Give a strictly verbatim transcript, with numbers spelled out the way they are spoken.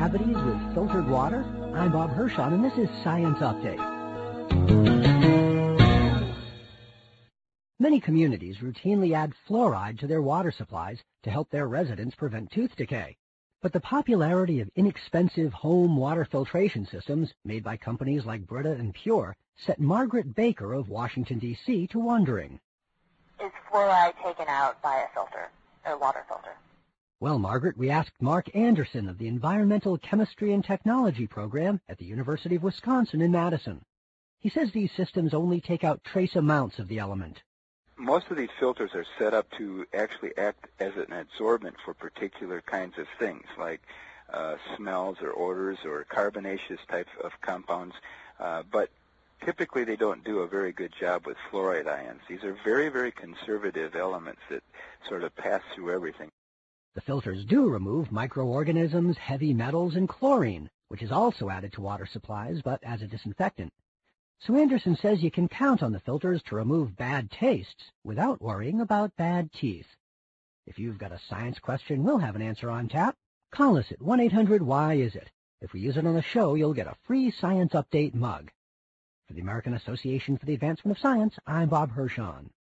cavities with filtered water? I'm Bob Hirschon, and this is Science Update. Many communities routinely add fluoride to their water supplies to help their residents prevent tooth decay. But the popularity of inexpensive home water filtration systems made by companies like Brita and Pure set Margaret Baker of Washington, D C to wondering. Is fluoride taken out by a filter, a water filter? Well, Margaret, we asked Mark Anderson of the Environmental Chemistry and Technology program at the University of Wisconsin in Madison. He says these systems only take out trace amounts of the element. Most of these filters are set up to actually act as an adsorbent for particular kinds of things, like uh, smells or odors or carbonaceous types of compounds, uh, but typically they don't do a very good job with fluoride ions. These are very, very conservative elements that sort of pass through everything. The filters do remove microorganisms, heavy metals, and chlorine, which is also added to water supplies, but as a disinfectant. So Anderson says you can count on the filters to remove bad tastes without worrying about bad teeth. If you've got a science question, we'll have an answer on tap. Call us at one eight hundred why is it. If we use it on the show, you'll get a free Science Update mug. For the American Association for the Advancement of Science, I'm Bob Hirschon.